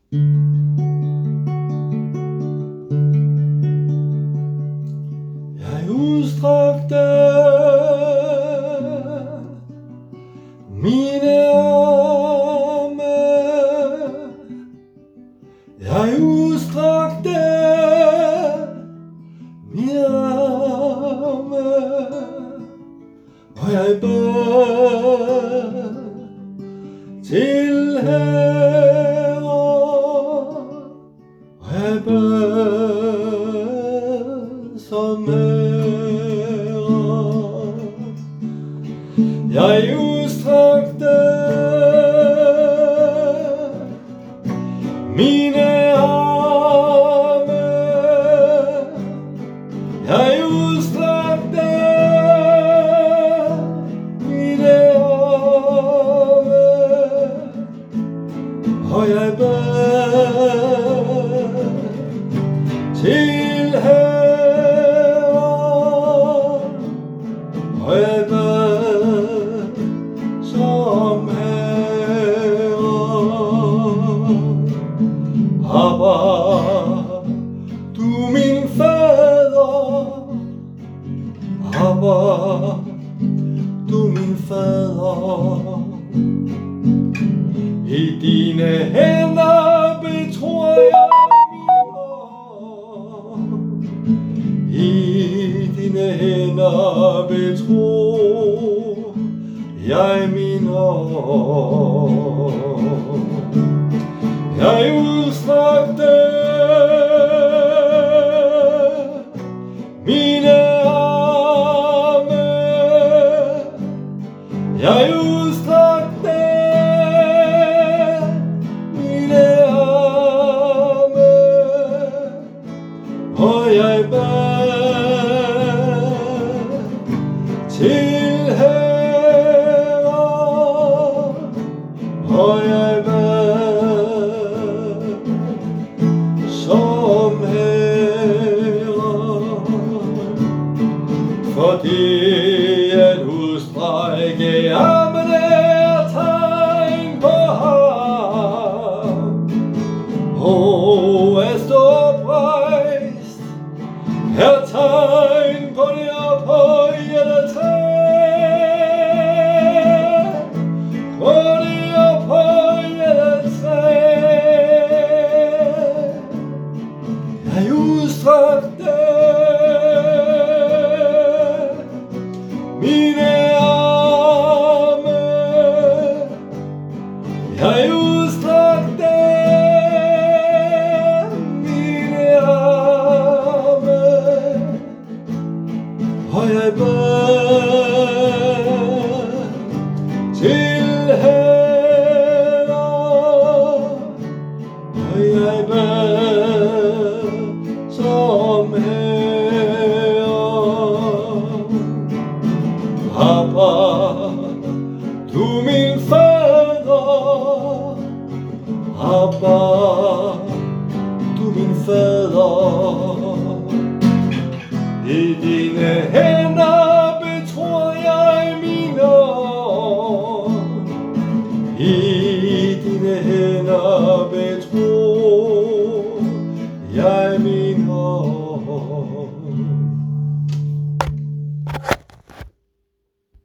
Jeg udstrakte mine arme, jeg udstrakte mine arme, og jeg bad til Herren, og jeg bad som Herren. Jeg udstrakte mine arme, jeg udstrakte mine arme, og jeg bad til Herren, og jeg bad som Herren. Abba, du min fader, Abba, du min fader. I dine hænder betror jeg min ånd, i dine hænder betror jeg min ånd. Jeg udstrakte mine arme, jeg udstrakte mine arme, og jeg bad til Herren, og jeg bad som Herren. Fordi at udstrække armene er tegn på ham, og at stå oprejst er tegn på det ophøjede træ, på det ophøjede træ. Jeg udstrakte mine arme, jeg udstrakte mine arme, og jeg bad til Herren, og jeg bad som Herren. Abba, du min fader, Abba, du min fader. I dine hænder